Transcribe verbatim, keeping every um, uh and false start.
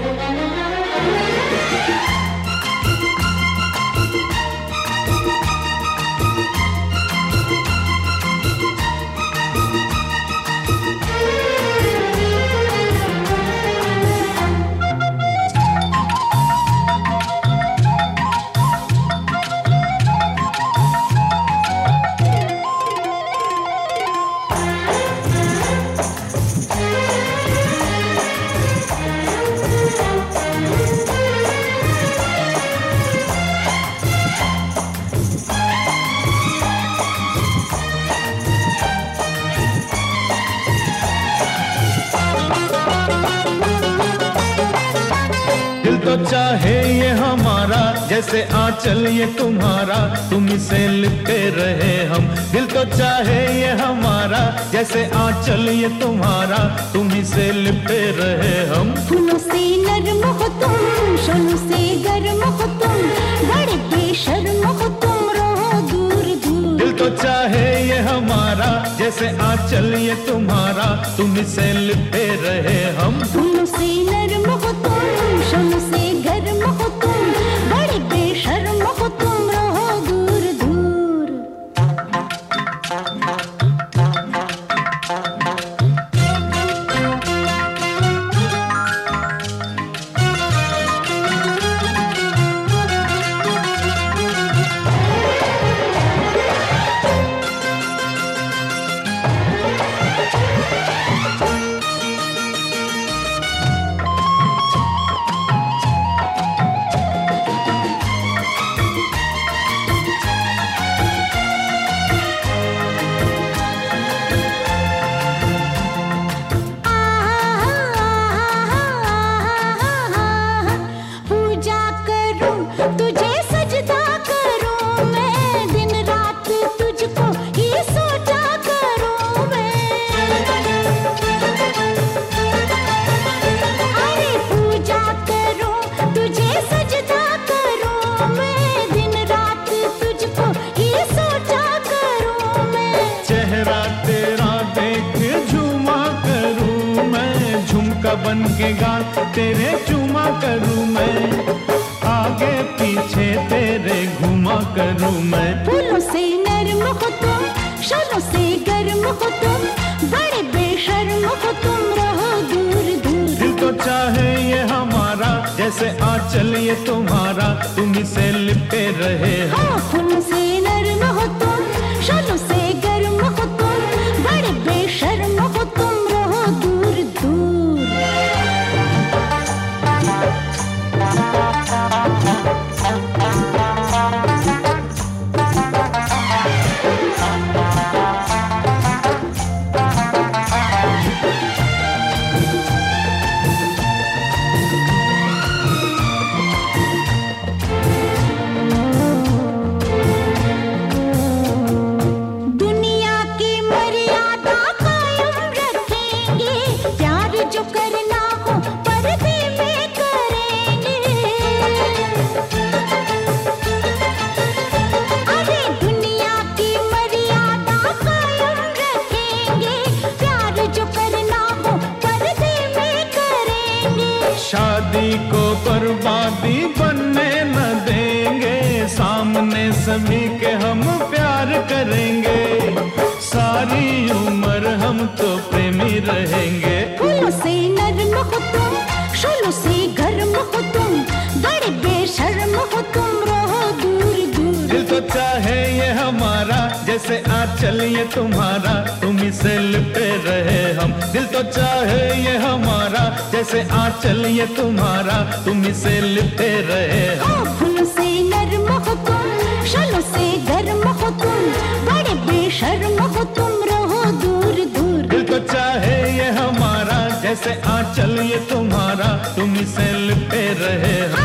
दिल तो चाहे ये हमारा जैसे आंचल ये तुम्हारा, तुम्हीं से लिपटे रहे हम। दिल तो चाहे ये हमारा जैसे आंचल ये तुम्हारा, तुम्हीं से लिपटे रहे हम। फूलों से नरम हो तुम, शोलों से गर्म हो तुम, बड़े बेशर्म हो तुम, रहो दूर दूर। दिल तो चाहे ये हमारा जैसे आंचल ये तुम्हारा, तुम्हीं से लिपटे रहे हम। फूलों से नरम हो तुम, शोलों से गर्म हो तुम, बड़े बेशर्म हो तुम, रहो दूर दूर। तुझे सजदा करूं मैं, दिन रात तुझको ही सोचा करूं मैं। अरे पूजा करूं, तुझे सजदा करूं मैं, दिन रात तुझको ही सोचा करूं मैं। चेहरा तेरा देख झूमा करूं मैं, झुमका बन के गाल तेरे चूमा करूं मैं, आगे पीछे तेरे घुमा करूं मैं। फूलों से नरम हो तुम, शोलों से गर्म हो तुम, बड़े बेशर्म हो तुम, रहो दूर दूर। दिल तो चाहे ये हमारा जैसे आंचल ये तुम्हारा, तुम्हीं से लिपटे रहे हम। हाँ, फूलों से नरम हो तुम, शोलों से गर्म हो तुम, बड़े बेशर्म हो तुम, रहो दूर दूर। दुनिया की मर्यादा कायम रखेंगे, प्यार जो करना हो पर्दे में करेंगे। अरे दुनिया की मर्यादा कायम रखेंगे, प्यार जो करना हो पर्दे में करेंगे। शादी को बर्बादी बनने न देंगे, सामने सभी के हम प्यार करेंगे, सारी उम्र हम तो प्रेमी रहेंगे। फूलों से नरम हो तुम, शोलों से गर्म हो तुम, बड़े बेशर्म हो तुम, रहो दूर दूर। दिल तो चाहे ये हमारा जैसे आंचल ये तुम्हारा, तुम्हीं से लिपटे रहे हम। दिल तो चाहे ये हमारा जैसे आंचल ये तुम्हारा, तुम्हीं से लिपटे रहे हम। हाँ, फूलों से नरम हो तुम, शोलों से गर्म हो तुम, बड़े बेशर्म हो तुम, रहो दूर दूर। दिल तो चाहे ये हमारा जैसे आंचल ये तुम्हारा, तुम्हीं से लिपटे रहे हम।